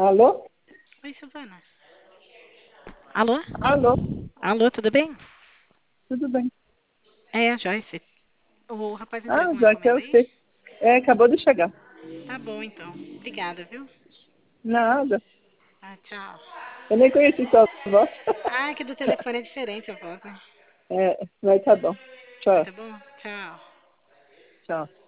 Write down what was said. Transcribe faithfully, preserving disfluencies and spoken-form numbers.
Alô? Oi, Silvana. Alô? Alô? Alô, tudo bem? Tudo bem? É a Joyce. O rapaz Ah, entregou uma já que é encomenda aí? você. É, acabou de chegar. Tá bom, então. Obrigada, viu? Nada. Ah, tchau. Eu nem conheci sua voz. Ah, que do telefone é diferente a voz, né? É, mas tá bom. Mas Tchau, tá bom? Tchau. tchau.